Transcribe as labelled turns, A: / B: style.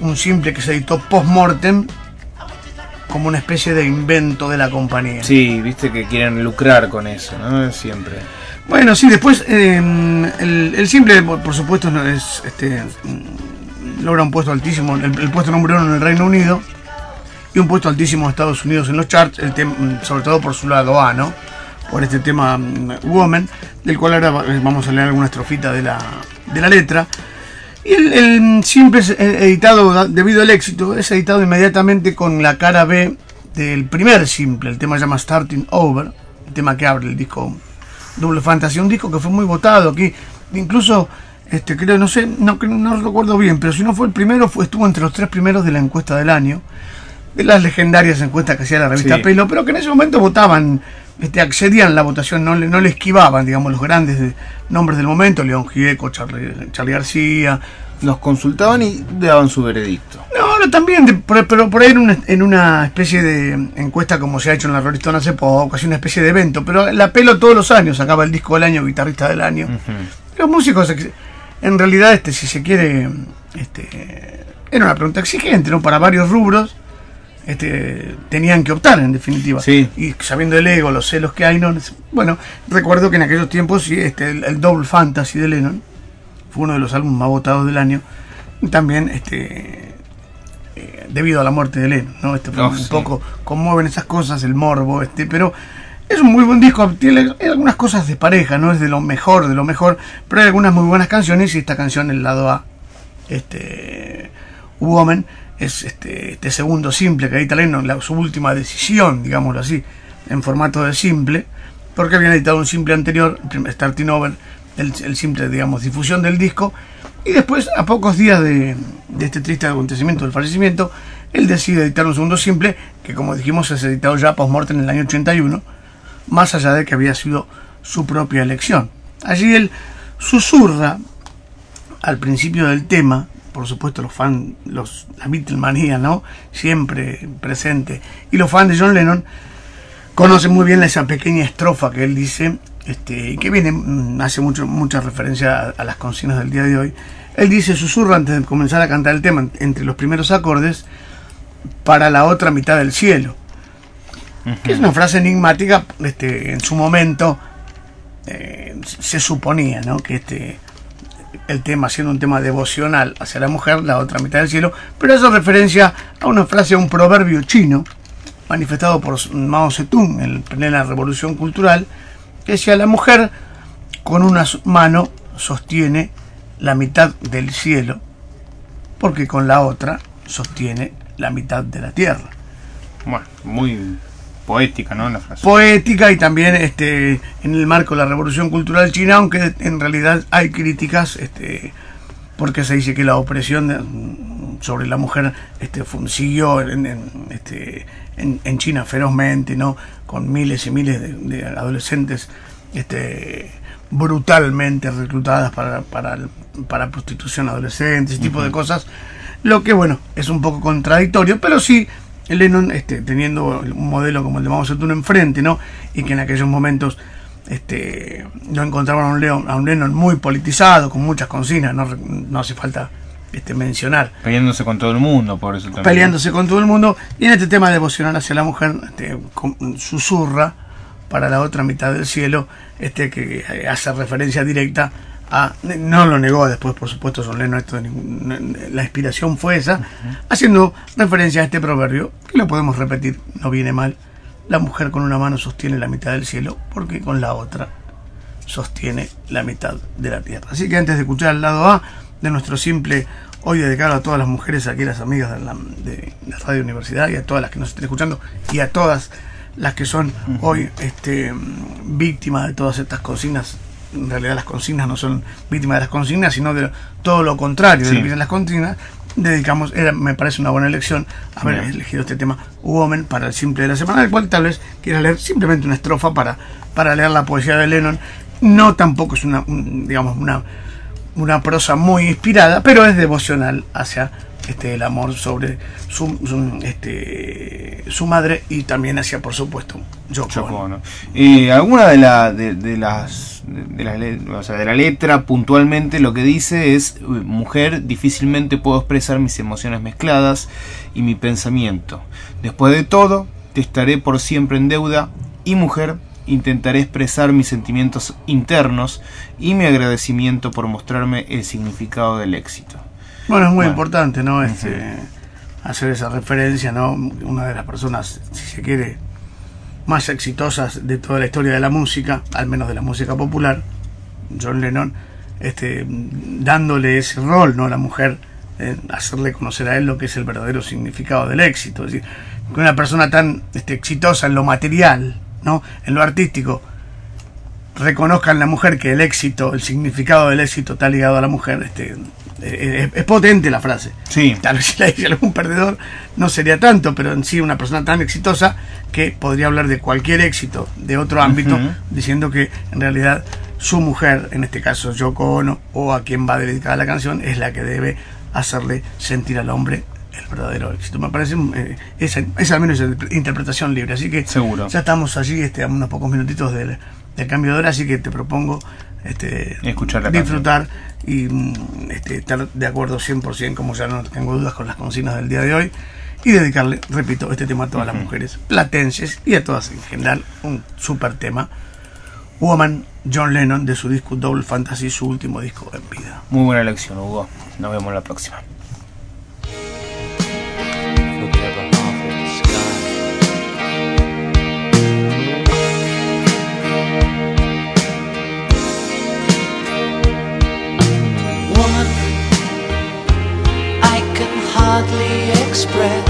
A: un simple que se editó post-mortem como una especie de invento de la compañía.
B: Sí, viste que quieren lucrar con eso, ¿no? Siempre.
A: Bueno, sí, después el simple, por supuesto, es logra un puesto altísimo, el puesto número 1 en el Reino Unido y un puesto altísimo en Estados Unidos en los charts, sobre todo por su lado A, ¿no? Por este tema Woman, del cual ahora vamos a leer alguna estrofita de la letra. Y el simple es editado, debido al éxito, es editado inmediatamente con la cara B del primer simple. El tema se llama Starting Over, el tema que abre el disco Double Fantasy, un disco que fue muy votado aquí, incluso creo, no recuerdo bien, pero si no fue el primero, estuvo entre los 3 primeros de la encuesta del año, de las legendarias encuestas que hacía la revista Pelo, pero que en ese momento votaban, accedían a la votación, no le esquivaban, digamos, los grandes nombres del momento, León Gieco, Charly García.
B: Los consultaban y daban su veredicto.
A: No, también, pero por ahí en una especie de encuesta como se ha hecho en la Rolling Stone hace poco, así una especie de evento, pero la Pelo todos los años sacaba el disco del año, guitarrista del año. Los músicos, en realidad, si se quiere, era una pregunta exigente, ¿no? Para varios rubros. Tenían que optar en definitiva,
B: sí.
A: Y sabiendo el ego, los celos que hay, ¿no? Bueno, recuerdo que en aquellos tiempos el Double Fantasy de Lennon fue uno de los álbumes más votados del año, y también debido a la muerte de Lennon, ¿no? Un poco conmueven esas cosas, el morbo, pero es un muy buen disco, tiene algunas cosas de pareja, no es de lo mejor, pero hay algunas muy buenas canciones, y esta canción, el lado A, Woman, es este segundo simple que edita Lennon, su última decisión, digámoslo así, en formato de simple, porque habían editado un simple anterior, Starting Over, el simple, digamos, difusión del disco, y después, a pocos días de este triste acontecimiento del fallecimiento, él decide editar un segundo simple, que como dijimos es editado ya post-mortem en el año 81, más allá de que había sido su propia elección. Allí él susurra al principio del tema, por supuesto los fans, la Beatlemanía, ¿no? Siempre presente, y los fans de John Lennon conocen muy bien esa pequeña estrofa que él dice, que viene, hace mucha referencia a las consignas del día de hoy. Él dice, susurra antes de comenzar a cantar el tema, entre los primeros acordes, para la otra mitad del cielo, que es una frase enigmática. En su momento se suponía, ¿no? Que el tema, siendo un tema devocional hacia la mujer, la otra mitad del cielo, pero eso referencia a una frase, a un proverbio chino manifestado por Mao Zedong en plena revolución cultural, que decía: la mujer con una mano sostiene la mitad del cielo, porque con la otra sostiene la mitad de la tierra.
B: Bueno, muy poética, ¿no? La frase.
A: Poética, y también en el marco de la revolución cultural china, aunque en realidad hay críticas, porque se dice que la opresión sobre la mujer siguió en China ferozmente, ¿no? Con miles y miles de adolescentes brutalmente reclutadas para prostitución adolescente, ese tipo de cosas, lo que, bueno, es un poco contradictorio, pero sí Lennon, teniendo un modelo como el de Mao Zedong enfrente, ¿no? Y que en aquellos momentos no encontraban a un Lennon muy politizado, con muchas consignas, no hace falta mencionar.
B: Peleándose con todo el mundo, por eso también.
A: Peleándose con todo el mundo, y en este tema devocional hacia la mujer, susurra para la otra mitad del cielo, que hace referencia directa a, no lo negó después, por supuesto, John Lennon, la inspiración fue esa, haciendo referencia a este proverbio, que lo podemos repetir, no viene mal: la mujer con una mano sostiene la mitad del cielo, porque con la otra sostiene la mitad de la tierra. Así que antes de escuchar el lado A de nuestro simple, hoy dedicado a todas las mujeres, aquí las amigas de la Radio Universidad, y a todas las que nos estén escuchando, y a todas las que son hoy víctimas de todas estas consignas. En realidad las consignas no son víctimas de las consignas, sino de todo lo contrario, de lo que vienen las consignas. Dedicamos, me parece una buena elección haber elegido este tema Woman para el simple de la semana, del cual tal vez quiera leer simplemente una estrofa para leer la poesía de Lennon. No, tampoco es una prosa muy inspirada, pero es devocional hacia el amor sobre su madre, y también hacia, por supuesto, Yoko Ono.
B: Alguna de la letra puntualmente lo que dice es: mujer, difícilmente puedo expresar mis emociones mezcladas y mi pensamiento. Después de todo, te estaré por siempre en deuda, y mujer, intentaré expresar mis sentimientos internos y mi agradecimiento por mostrarme el significado del éxito.
A: Bueno, es muy importante, ¿no? Hacer esa referencia, ¿no? Una de las personas, si se quiere, más exitosas de toda la historia de la música, al menos de la música popular, John Lennon, dándole ese rol, ¿no?, a la mujer, hacerle conocer a él lo que es el verdadero significado del éxito. Es decir, que una persona tan exitosa en lo material, ¿no?, en lo artístico, reconozca en la mujer que el éxito, el significado del éxito está ligado a la mujer. Es potente la frase.
B: Sí.
A: Tal vez si la dice algún perdedor no sería tanto, pero en sí una persona tan exitosa que podría hablar de cualquier éxito de otro ámbito, diciendo que en realidad su mujer, en este caso Yoko Ono, o a quien va dedicada la canción, es la que debe hacerle sentir al hombre el verdadero éxito. Me parece esa al menos es interpretación libre. Así que
B: seguro.
A: Ya estamos allí a unos pocos minutitos del cambio de hora, así que te propongo
B: escuchar
A: disfrutar y estar de acuerdo 100%, como ya no tengo dudas, con las consignas del día de hoy, y dedicarle, repito, este tema a todas las mujeres platenses y a todas en general. Un super tema, Woman, John Lennon, de su disco Double Fantasy, su último disco en vida.
B: Muy buena elección, Hugo. Nos vemos la próxima.
C: Hardly express